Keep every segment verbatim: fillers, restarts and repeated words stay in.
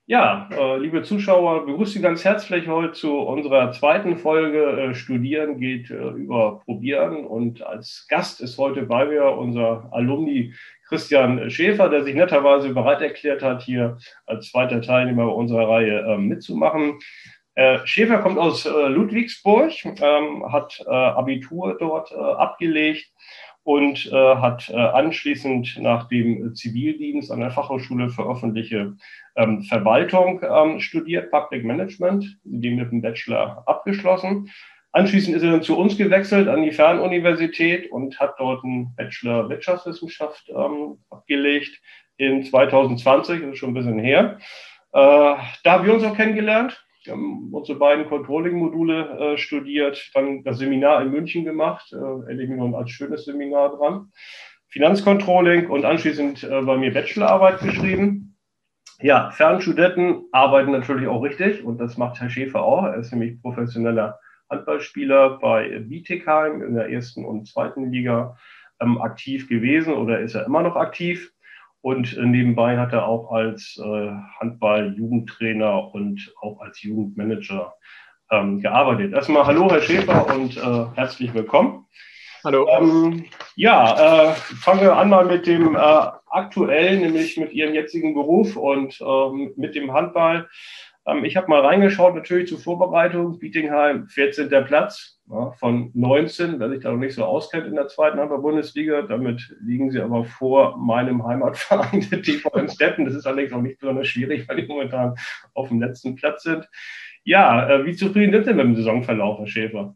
Ja, äh, liebe Zuschauer, begrüße Sie ganz herzlich heute zu unserer zweiten Folge äh, Studieren geht äh, über Probieren. Und als Gast ist heute bei mir unser Alumni Christian Schäfer, der sich netterweise bereit erklärt hat, hier als zweiter Teilnehmer unserer Reihe äh, mitzumachen. Äh, Schäfer kommt aus äh, Ludwigsburg, ähm, hat äh, Abitur dort äh, abgelegt und äh, hat äh, anschließend nach dem Zivildienst an der Fachhochschule für öffentliche ähm, Verwaltung ähm, studiert, Public Management, die mit dem Bachelor abgeschlossen. Anschließend ist er dann zu uns gewechselt an die Fernuniversität und hat dort einen Bachelor Wirtschaftswissenschaft ähm, abgelegt in zwanzig zwanzig, das ist schon ein bisschen her. Äh, da haben wir uns auch kennengelernt. Wir haben unsere beiden Controlling-Module äh, studiert, dann das Seminar in München gemacht, äh, erinnere mich noch als schönes Seminar dran. Finanzcontrolling und anschließend äh, bei mir Bachelorarbeit geschrieben. Ja, Fernstudenten arbeiten natürlich auch richtig und das macht Herr Schäfer auch. Er ist nämlich professioneller Handballspieler bei Bietigheim in der ersten und zweiten Liga ähm, aktiv gewesen oder ist er immer noch aktiv. Und äh, nebenbei hat er auch als äh, Handball-Jugendtrainer und auch als Jugendmanager ähm, gearbeitet. Erstmal hallo, Herr Schäfer, und äh, herzlich willkommen. Hallo. Ähm, ja, äh, fangen wir an mal mit dem äh, aktuellen, nämlich mit Ihrem jetzigen Beruf und ähm, mit dem Handball. Ähm, ich habe mal reingeschaut, natürlich zur Vorbereitung. Bietigheim, vierzehnter Platz ja, von neunzehn, wer sich da noch nicht so auskennt in der zweiten Handball-Bundesliga. Damit liegen Sie aber vor meinem Heimatverein, der T V Emstetten. Das ist allerdings auch nicht besonders schwierig, weil die momentan auf dem letzten Platz sind. Ja, äh, wie zufrieden sind Sie mit dem Saisonverlauf, Herr Schäfer?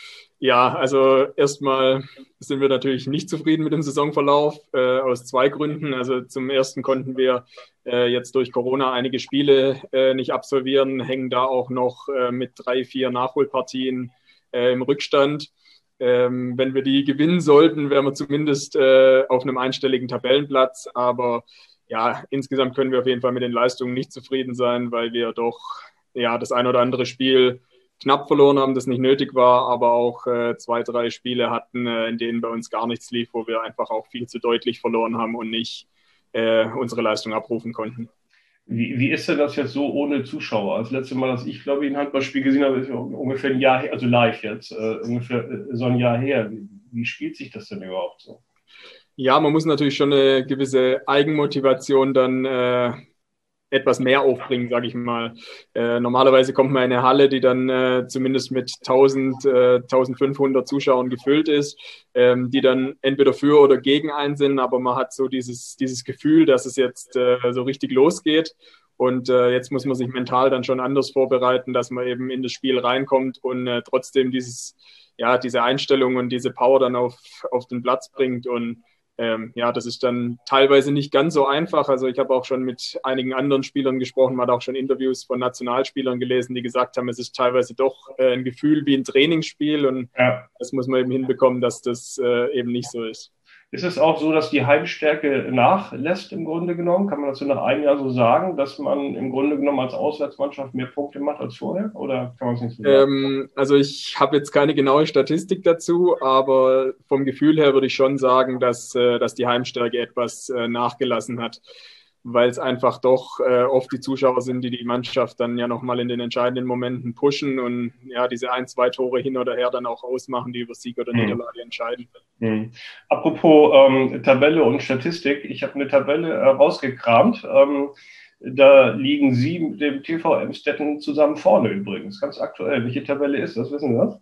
Ja, also erstmal sind wir natürlich nicht zufrieden mit dem Saisonverlauf, äh, aus zwei Gründen. Also zum ersten konnten wir äh, jetzt durch Corona einige Spiele äh, nicht absolvieren, hängen da auch noch äh, mit drei, vier Nachholpartien äh, im Rückstand. Ähm, wenn wir die gewinnen sollten, wären wir zumindest äh, auf einem einstelligen Tabellenplatz. Aber ja, insgesamt können wir auf jeden Fall mit den Leistungen nicht zufrieden sein, weil wir doch ja das ein oder andere Spiel knapp verloren haben, das nicht nötig war, aber auch äh, zwei, drei Spiele hatten, äh, in denen bei uns gar nichts lief, wo wir einfach auch viel zu deutlich verloren haben und nicht äh, unsere Leistung abrufen konnten. Wie, wie ist denn das jetzt so ohne Zuschauer? Das letzte Mal, dass ich, glaube ich, ein Handballspiel gesehen habe, ist ungefähr ein Jahr her, also live jetzt, äh, ungefähr so ein Jahr her. Wie, wie spielt sich das denn überhaupt so? Ja, man muss natürlich schon eine gewisse Eigenmotivation dann äh, etwas mehr aufbringen, sage ich mal. Äh, normalerweise kommt man in eine Halle, die dann äh, zumindest mit tausend, äh, eintausendfünfhundert Zuschauern gefüllt ist, ähm, die dann entweder für oder gegen einen sind, aber man hat so dieses, dieses Gefühl, dass es jetzt äh, so richtig losgeht. Und äh, jetzt muss man sich mental dann schon anders vorbereiten, dass man eben in das Spiel reinkommt und äh, trotzdem dieses, ja, diese Einstellung und diese Power dann auf, auf den Platz bringt. Und Ähm, ja, das ist dann teilweise nicht ganz so einfach. Also ich habe auch schon mit einigen anderen Spielern gesprochen, man hat auch schon Interviews von Nationalspielern gelesen, die gesagt haben, es ist teilweise doch äh, ein Gefühl wie ein Trainingsspiel und Ja. das muss man eben hinbekommen, dass das äh, eben nicht so ist. Ist es auch so, dass die Heimstärke nachlässt im Grunde genommen? Kann man das so nach einem Jahr so sagen, dass man im Grunde genommen als Auswärtsmannschaft mehr Punkte macht als vorher? Oder kann man es nicht so sagen? Ähm, also ich habe jetzt keine genaue Statistik dazu, aber vom Gefühl her würde ich schon sagen, dass, äh, dass die Heimstärke etwas äh, nachgelassen hat, weil es einfach doch äh, oft die Zuschauer sind, die die Mannschaft dann ja nochmal in den entscheidenden Momenten pushen und ja diese ein, zwei Tore hin oder her dann auch ausmachen, die über Sieg oder Niederlage entscheiden. Hm. Apropos ähm, Tabelle und Statistik, ich habe eine Tabelle äh, rausgekramt. Ähm, da liegen Sie mit dem T V Emstetten zusammen vorne übrigens, ganz aktuell. Welche Tabelle ist das? Wissen Sie das?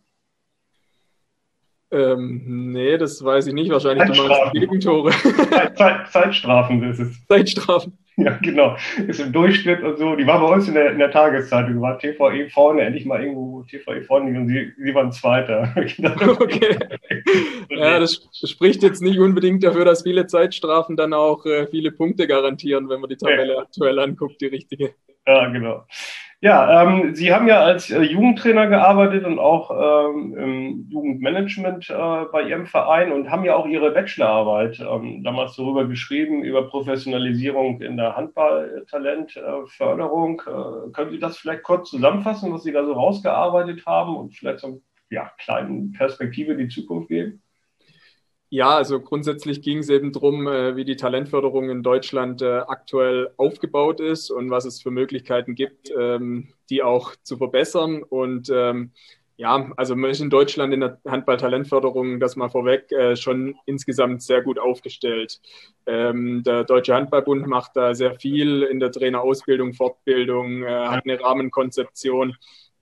Ähm, nee, das weiß ich nicht. Wahrscheinlich die meisten Zeitstrafen. Gegentore. Zeit, Zeit, Zeitstrafen ist es. Zeitstrafen. Ja, genau. Ist im Durchschnitt und so. Die war bei uns in der, in der Tageszeitung. War T V E vorne, endlich mal irgendwo T V E vorne und sie, sie waren Zweiter. Okay. Ja, das spricht jetzt nicht unbedingt dafür, dass viele Zeitstrafen dann auch äh, viele Punkte garantieren, wenn man die Tabelle Ja. aktuell anguckt, die richtige. Ja, genau. Ja, ähm, Sie haben ja als äh, Jugendtrainer gearbeitet und auch ähm, im Jugendmanagement äh, bei Ihrem Verein und haben ja auch Ihre Bachelorarbeit ähm, damals darüber geschrieben, über Professionalisierung in der Handballtalentförderung. Äh, äh, können Sie das vielleicht kurz zusammenfassen, was Sie da so rausgearbeitet haben und vielleicht so eine ja, kleine Perspektive in die Zukunft geben? Ja, also grundsätzlich ging es eben darum, äh, wie die Talentförderung in Deutschland äh, aktuell aufgebaut ist und was es für Möglichkeiten gibt, ähm, die auch zu verbessern. Und ähm, ja, also man ist in Deutschland in der Handball-Talentförderung, das mal vorweg, äh, schon insgesamt sehr gut aufgestellt. Ähm, der Deutsche Handballbund macht da sehr viel in der Trainerausbildung, Fortbildung, äh, hat eine Rahmenkonzeption.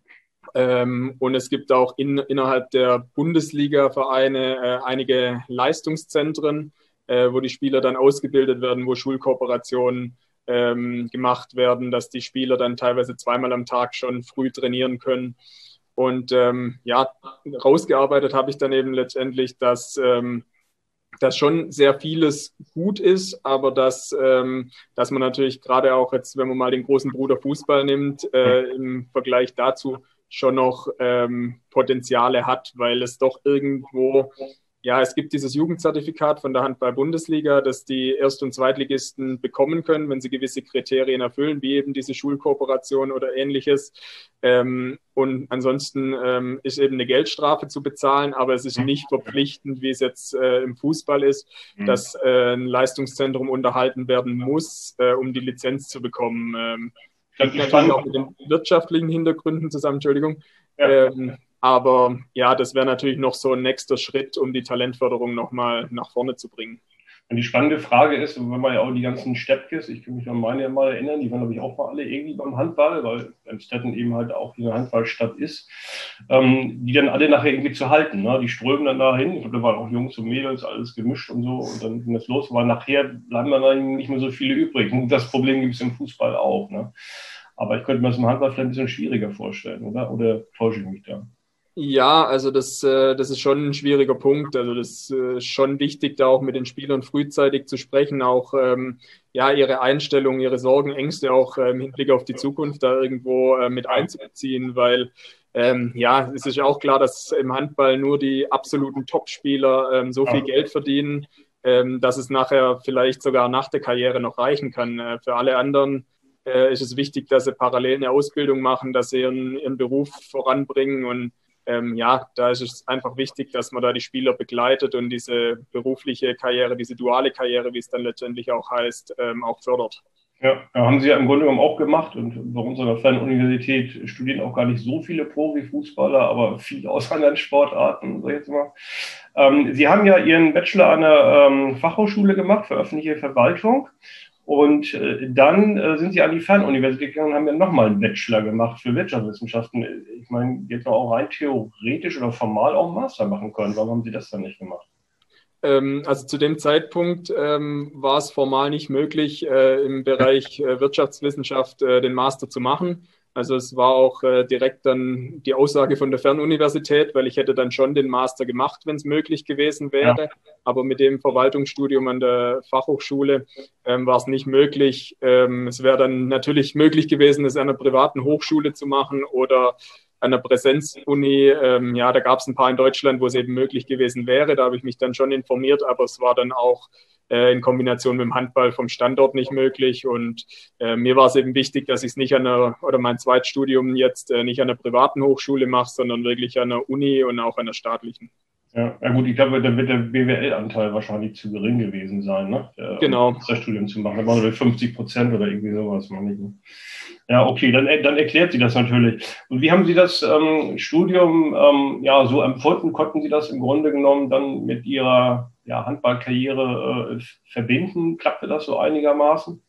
Ähm, und es gibt auch in, innerhalb der Bundesliga-Vereine äh, einige Leistungszentren, äh, wo die Spieler dann ausgebildet werden, wo Schulkooperationen ähm, gemacht werden, dass die Spieler dann teilweise zweimal am Tag schon früh trainieren können. Und ähm, ja, rausgearbeitet habe ich dann eben letztendlich, dass ähm, dass schon sehr vieles gut ist, aber dass, ähm, dass man natürlich gerade auch jetzt, wenn man mal den großen Bruder Fußball nimmt, äh, im Vergleich dazu schon noch ähm, Potenziale hat, weil es doch irgendwo, ja, es gibt dieses Jugendzertifikat von der Handball-Bundesliga, das die Erst- und Zweitligisten bekommen können, wenn sie gewisse Kriterien erfüllen, wie eben diese Schulkooperation oder ähnliches. Ähm, und ansonsten ähm, ist eben eine Geldstrafe zu bezahlen, aber es ist nicht verpflichtend, wie es jetzt äh, im Fußball ist, dass äh, ein Leistungszentrum unterhalten werden muss, äh, um die Lizenz zu bekommen. Ähm, hängt natürlich auch mit den wirtschaftlichen Hintergründen zusammen, Entschuldigung. Ja. Ähm, aber ja, das wäre natürlich noch so ein nächster Schritt, um die Talentförderung nochmal nach vorne zu bringen. Und die spannende Frage ist, wenn man ja auch die ganzen Steppkes, ich kann mich an meine mal erinnern, die waren, glaube ich, auch mal alle irgendwie beim Handball, weil Emstetten eben halt auch eine Handballstadt ist, ähm, die dann alle nachher irgendwie zu halten. Ne? Die strömen dann dahin, ich glaube, da waren auch Jungs und Mädels, alles gemischt und so, und dann ging das los, aber nachher bleiben dann nicht mehr so viele übrig. Und das Problem gibt es im Fußball auch. Ne? Aber ich könnte mir das im Handball vielleicht ein bisschen schwieriger vorstellen, oder? Oder täusche ich mich da? Ja, also das, äh, das ist schon ein schwieriger Punkt. Also das äh, ist schon wichtig, da auch mit den Spielern frühzeitig zu sprechen, auch ähm, ja, ihre Einstellung, ihre Sorgen, Ängste auch äh, im Hinblick auf die Zukunft da irgendwo äh, mit einzubeziehen, weil ähm, ja, es ist ja auch klar, dass im Handball nur die absoluten Top-Spieler ähm, so viel Geld verdienen, ähm, dass es nachher vielleicht sogar nach der Karriere noch reichen kann. Äh, für alle anderen äh, ist es wichtig, dass sie parallel eine Ausbildung machen, dass sie ihren, ihren Beruf voranbringen und Ähm, ja, da ist es einfach wichtig, dass man da die Spieler begleitet und diese berufliche Karriere, diese duale Karriere, wie es dann letztendlich auch heißt, ähm, auch fördert. Ja, haben Sie ja im Grunde genommen auch gemacht, und bei uns an der Fernuniversität studieren auch gar nicht so viele Profifußballer, aber viele aus anderen Sportarten, sag ich jetzt mal. Ähm, Sie haben ja Ihren Bachelor an der ähm, Fachhochschule gemacht für öffentliche Verwaltung. Und äh, dann äh, sind sie an die Fernuniversität gegangen und haben ja nochmal einen Bachelor gemacht für Wirtschaftswissenschaften. Ich meine, jetzt noch auch rein theoretisch oder formal auch einen Master machen können. Warum haben sie das dann nicht gemacht? Ähm, also zu dem Zeitpunkt ähm, war es formal nicht möglich, äh, im Bereich äh, Wirtschaftswissenschaft äh, den Master zu machen. Also es war auch äh, direkt dann die Aussage von der Fernuniversität, weil ich hätte dann schon den Master gemacht, wenn es möglich gewesen wäre. Ja. Aber mit dem Verwaltungsstudium an der Fachhochschule ähm, war es nicht möglich. Ähm, es wäre dann natürlich möglich gewesen, es an einer privaten Hochschule zu machen oder an der Präsenzuni. Ähm, ja, da gab es ein paar in Deutschland, wo es eben möglich gewesen wäre. Da habe ich mich dann schon informiert, aber es war dann auch äh, in Kombination mit dem Handball vom Standort nicht möglich. Und äh, mir war es eben wichtig, dass ich es nicht an einer, oder mein Zweitstudium jetzt äh, nicht an einer privaten Hochschule mache, sondern wirklich an der Uni und auch an der staatlichen. Ja, ja gut, ich glaube, da wird der B W L-Anteil wahrscheinlich zu gering gewesen sein, ne? Der, genau. Um das Studium zu machen. Da waren wir fünfzig Prozent oder irgendwie sowas, meine ich. Ja, okay, dann, dann erklärt sie das natürlich. Und wie haben Sie das ähm, Studium ähm, ja, so empfunden? Konnten Sie das im Grunde genommen dann mit Ihrer ja, Handballkarriere äh, verbinden? Klappte das so einigermaßen?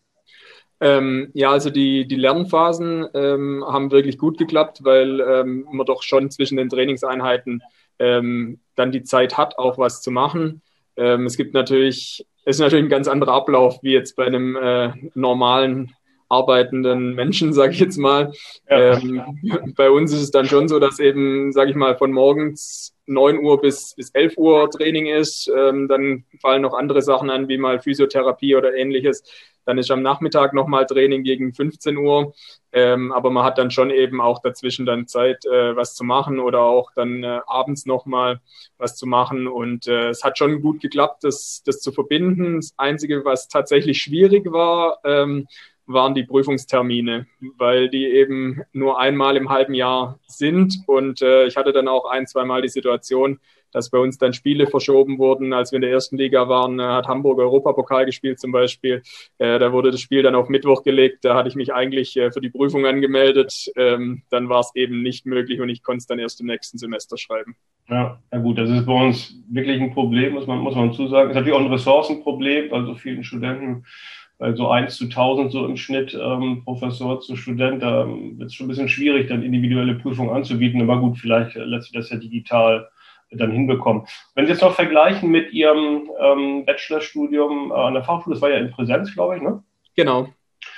Ähm, ja, also die, die Lernphasen ähm, haben wirklich gut geklappt, weil ähm, man doch schon zwischen den Trainingseinheiten ähm, dann die Zeit hat, auch was zu machen. Ähm, es gibt natürlich, es ist natürlich ein ganz anderer Ablauf wie jetzt bei einem äh, normalen arbeitenden Menschen, sage ich jetzt mal. Ja. Ähm, bei uns ist es dann schon so, dass eben, sage ich mal, von morgens neun Uhr bis, bis elf Uhr Training ist. Ähm, dann fallen noch andere Sachen an, wie mal Physiotherapie oder ähnliches. Dann ist am Nachmittag nochmal Training gegen fünfzehn Uhr. Ähm, aber man hat dann schon eben auch dazwischen dann Zeit, äh, was zu machen oder auch dann äh, abends nochmal was zu machen. Und äh, es hat schon gut geklappt, das, das zu verbinden. Das Einzige, was tatsächlich schwierig war, ähm, waren die Prüfungstermine, weil die eben nur einmal im halben Jahr sind. Und äh, ich hatte dann auch ein, zweimal die Situation, dass bei uns dann Spiele verschoben wurden. Als wir in der ersten Liga waren, hat Hamburg Europapokal gespielt zum Beispiel. Da wurde das Spiel dann auf Mittwoch gelegt. Da hatte ich mich eigentlich für die Prüfung angemeldet. Dann war es eben nicht möglich und ich konnte es dann erst im nächsten Semester schreiben. Ja, na gut, das ist bei uns wirklich ein Problem, muss man, muss man zusagen. Es ist natürlich auch ein Ressourcenproblem, bei so vielen Studenten, weil so eins zu tausend so im Schnitt ähm, Professor zu Student, da ähm, wird es schon ein bisschen schwierig, dann individuelle Prüfungen anzubieten. Aber gut, vielleicht äh, lässt sich das ja digital äh, dann hinbekommen. Wenn Sie jetzt noch vergleichen mit Ihrem ähm, Bachelorstudium äh, an der Fachschule, das war ja in Präsenz, glaube ich, ne? Genau.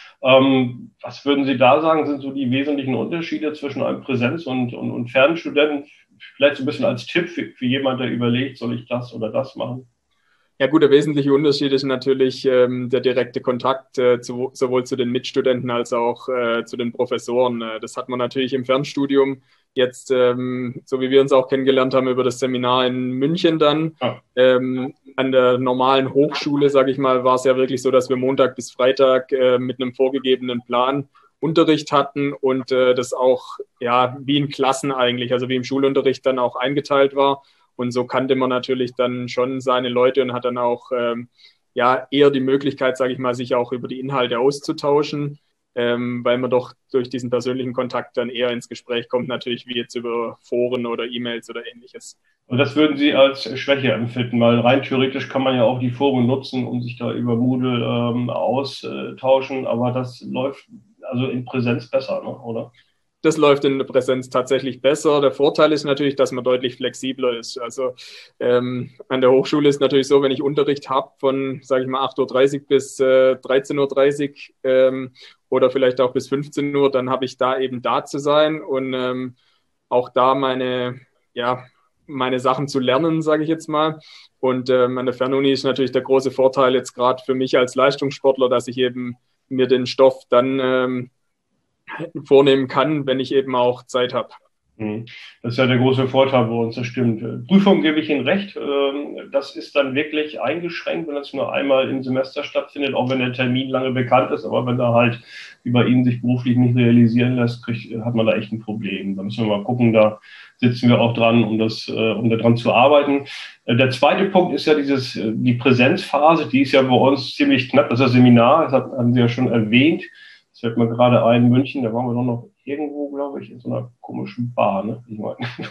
Ähm, was würden Sie da sagen, sind so die wesentlichen Unterschiede zwischen einem Präsenz- und, und, und Fernstudenten? Vielleicht so ein bisschen als Tipp für, für jemanden, der überlegt, soll ich das oder das machen? Ja gut, der wesentliche Unterschied ist natürlich ähm, der direkte Kontakt äh, zu, sowohl zu den Mitstudenten als auch äh, zu den Professoren. Äh, das hat man natürlich im Fernstudium jetzt, ähm, so wie wir uns auch kennengelernt haben, über das Seminar in München dann. Ja. Ähm, an der normalen Hochschule, sage ich mal, war es ja wirklich so, dass wir Montag bis Freitag äh, mit einem vorgegebenen Plan Unterricht hatten und äh, das auch ja wie in Klassen eigentlich, also wie im Schulunterricht dann auch eingeteilt war. Und so kannte man natürlich dann schon seine Leute und hat dann auch ähm, ja eher die Möglichkeit, sage ich mal, sich auch über die Inhalte auszutauschen, ähm, weil man doch durch diesen persönlichen Kontakt dann eher ins Gespräch kommt, natürlich wie jetzt über Foren oder E-Mails oder ähnliches. Und das würden Sie als Schwäche empfinden, weil rein theoretisch kann man ja auch die Foren nutzen und sich da über Moodle ähm, austauschen, aber das läuft also in Präsenz besser, ne? Oder? Das läuft in der Präsenz tatsächlich besser. Der Vorteil ist natürlich, dass man deutlich flexibler ist. Also ähm, an der Hochschule ist natürlich so, wenn ich Unterricht habe von, sage ich mal, acht Uhr dreißig bis äh, dreizehn Uhr dreißig ähm, oder vielleicht auch bis fünfzehn Uhr, dann habe ich da eben da zu sein und ähm, auch da meine, ja, meine Sachen zu lernen, sage ich jetzt mal. Und ähm, an der Fernuni ist natürlich der große Vorteil jetzt gerade für mich als Leistungssportler, dass ich eben mir den Stoff dann ähm, vornehmen kann, wenn ich eben auch Zeit habe. Das ist ja der große Vorteil bei uns, das stimmt. Prüfung gebe ich Ihnen recht. Das ist dann wirklich eingeschränkt, wenn das nur einmal im Semester stattfindet, auch wenn der Termin lange bekannt ist. Aber wenn da halt wie bei Ihnen sich beruflich nicht realisieren lässt, kriegt, hat man da echt ein Problem. Da müssen wir mal gucken, da sitzen wir auch dran, um das, um daran zu arbeiten. Der zweite Punkt ist ja dieses, die Präsenzphase, die ist ja bei uns ziemlich knapp. Das ist das Seminar, das haben Sie ja schon erwähnt. Das fällt mir gerade ein, in München, da waren wir doch noch irgendwo, glaube ich, in so einer komischen Bar, ne? Ich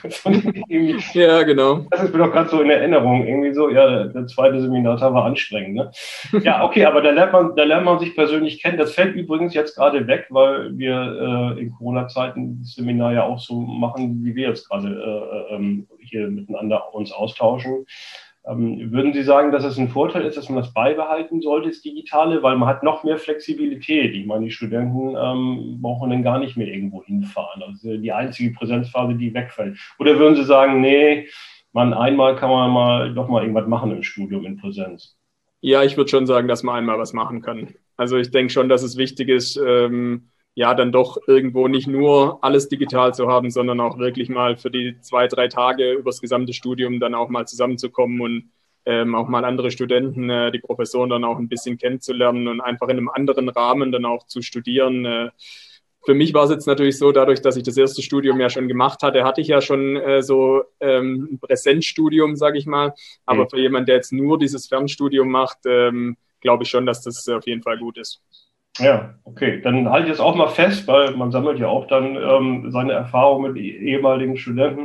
meine, ja, genau. Das ist mir doch gerade so in Erinnerung, irgendwie so, ja, der, der zweite Seminartag war anstrengend, ne? Ja, okay, aber da lernt man, da lernt man sich persönlich kennen. Das fällt übrigens jetzt gerade weg, weil wir äh, in Corona-Zeiten das Seminar ja auch so machen, wie wir jetzt gerade äh, äh, hier miteinander uns austauschen. Ähm, würden Sie sagen, dass es ein Vorteil ist, dass man das beibehalten sollte, das Digitale, weil man hat noch mehr Flexibilität. Ich meine, die Studenten ähm, brauchen dann gar nicht mehr irgendwo hinfahren. Also die einzige Präsenzphase, die wegfällt. Oder würden Sie sagen, nee, man einmal kann man mal doch mal irgendwas machen im Studium in Präsenz? Ja, ich würde schon sagen, dass man einmal was machen kann. Also ich denke schon, dass es wichtig ist, ähm, ja, dann doch irgendwo nicht nur alles digital zu haben, sondern auch wirklich mal für die zwei, drei Tage übers gesamte Studium dann auch mal zusammenzukommen und ähm, auch mal andere Studenten, äh, die Professoren dann auch ein bisschen kennenzulernen und einfach in einem anderen Rahmen dann auch zu studieren. Äh, für mich war es jetzt natürlich so, dadurch, dass ich das erste Studium ja schon gemacht hatte, hatte ich ja schon äh, so ähm, ein Präsenzstudium, sage ich mal. Aber mhm. für jemanden, der jetzt nur dieses Fernstudium macht, ähm, glaube ich schon, dass das auf jeden Fall gut ist. Ja, okay. Dann halte ich es auch mal fest, weil man sammelt ja auch dann ähm, seine Erfahrungen mit ehemaligen Studenten.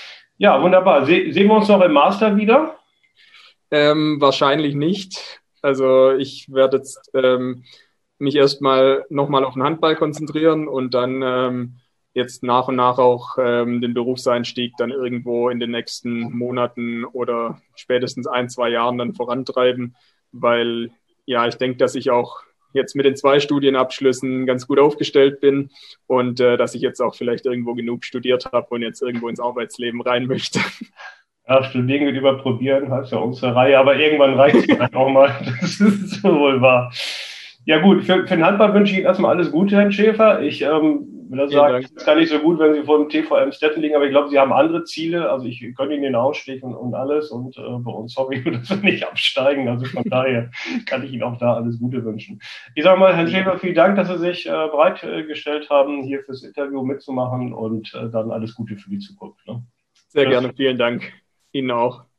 Ja, wunderbar. Se- sehen wir uns noch im Master wieder? Ähm, wahrscheinlich nicht. Also ich werde jetzt ähm, mich erstmal nochmal auf den Handball konzentrieren und dann ähm, jetzt nach und nach auch ähm, den Berufseinstieg dann irgendwo in den nächsten Monaten oder spätestens ein, zwei Jahren dann vorantreiben, weil ja, ich denke, dass ich auch jetzt mit den zwei Studienabschlüssen ganz gut aufgestellt bin und äh, dass ich jetzt auch vielleicht irgendwo genug studiert habe und jetzt irgendwo ins Arbeitsleben rein möchte. Ja, studieren geht über probieren, heißt ja unsere Reihe, aber irgendwann reicht es halt auch mal. Das ist wohl wahr. Ja gut, für, für den Handball wünsche ich Ihnen erstmal alles Gute, Herrn Schäfer. Ich ähm, würde sagen, es ist gar nicht so gut, wenn Sie vor dem T V M Stetten liegen, aber ich glaube, Sie haben andere Ziele. Also ich gönne Ihnen den Ausstieg und, und alles und äh, bei uns hoffe ich, dass wir nicht absteigen. Also von daher kann ich Ihnen auch da alles Gute wünschen. Ich sage mal, Herrn Schäfer, vielen Dank, dass Sie sich äh, bereitgestellt haben, hier fürs Interview mitzumachen und äh, dann alles Gute für die Zukunft. Ne? Sehr gerne, vielen Dank. Ihnen auch.